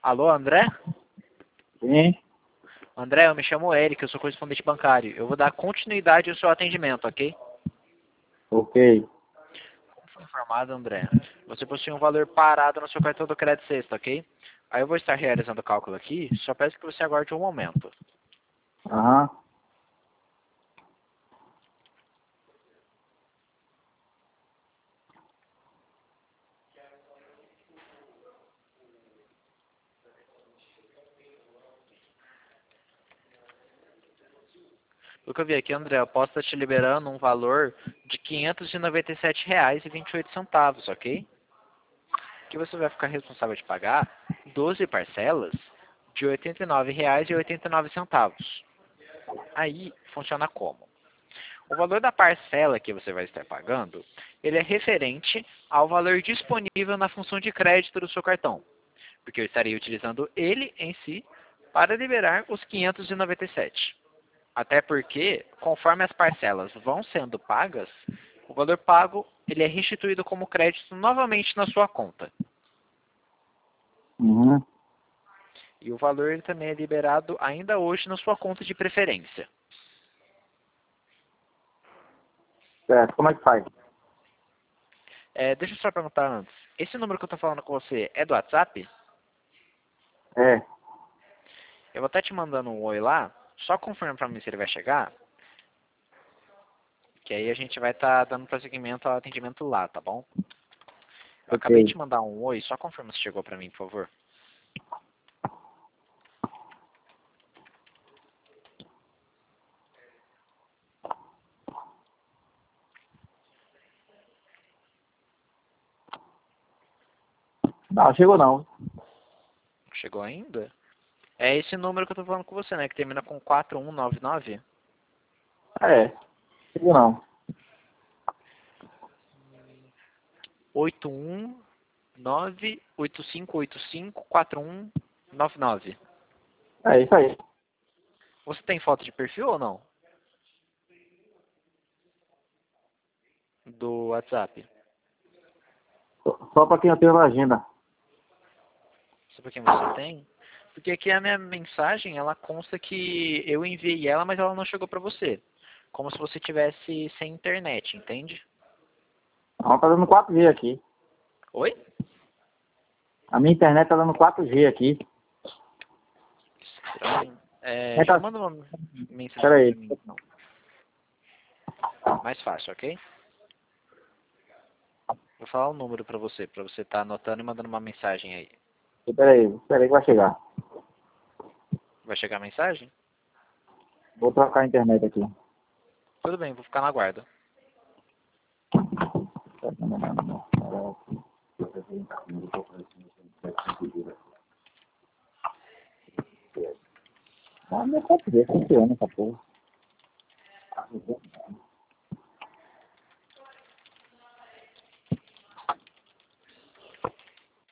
Alô, André? Sim. André, eu me chamo Eric, eu sou correspondente bancário. Eu vou dar continuidade ao seu atendimento, ok? Ok. Como foi informado, André, você possui um valor parado no seu cartão do crédito sexta, ok? Aí eu vou estar realizando o cálculo aqui, só peço que você aguarde um momento. Aham. O que eu vi aqui, André, eu posso estar te liberando um valor de R$ 597,28, ok? Que você vai ficar responsável de pagar 12 parcelas de R$ 89,89. Aí funciona como? O valor da parcela que você vai estar pagando, ele é referente ao valor disponível na função de crédito do seu cartão, porque eu estaria utilizando ele em si para liberar os 597. Até porque, conforme as parcelas vão sendo pagas, o valor pago ele é restituído como crédito novamente na sua conta. Uhum. E o valor ele também é liberado ainda hoje na sua conta de preferência. Certo. Como é que faz? Deixa eu só perguntar antes. Esse número que eu estou falando com você é do WhatsApp? É. Eu vou estar te mandando um oi lá. Só confirma para mim se ele vai chegar. Que aí a gente vai estar dando prosseguimento ao atendimento lá, tá bom? Eu acabei de Ok. te mandar um oi. Só confirma se chegou para mim, por favor. Não, chegou não. Chegou ainda? É esse número que eu estou falando com você, né? Que termina com 4199. É. Chegou não. 819-8585-4199. É isso aí. Você tem foto de perfil ou não? Do WhatsApp? Só pra quem eu tenho na agenda. Sabe quem você tem? Porque aqui a minha mensagem, ela consta que eu enviei ela, mas ela não chegou pra você. Como se você tivesse sem internet, entende? Não, tá dando 4G aqui. Oi? A minha internet tá dando 4G aqui. Estranho. É, Já tá... manda uma mensagem Pera aqui aí. pra mim, então. Mais fácil, ok? Vou falar o número pra você estar anotando e mandando uma mensagem aí. Pera aí que vai chegar. Vai chegar a mensagem? Vou trocar a internet aqui. Tudo bem, vou ficar na guarda. Ah, meu 4G funciona essa porra.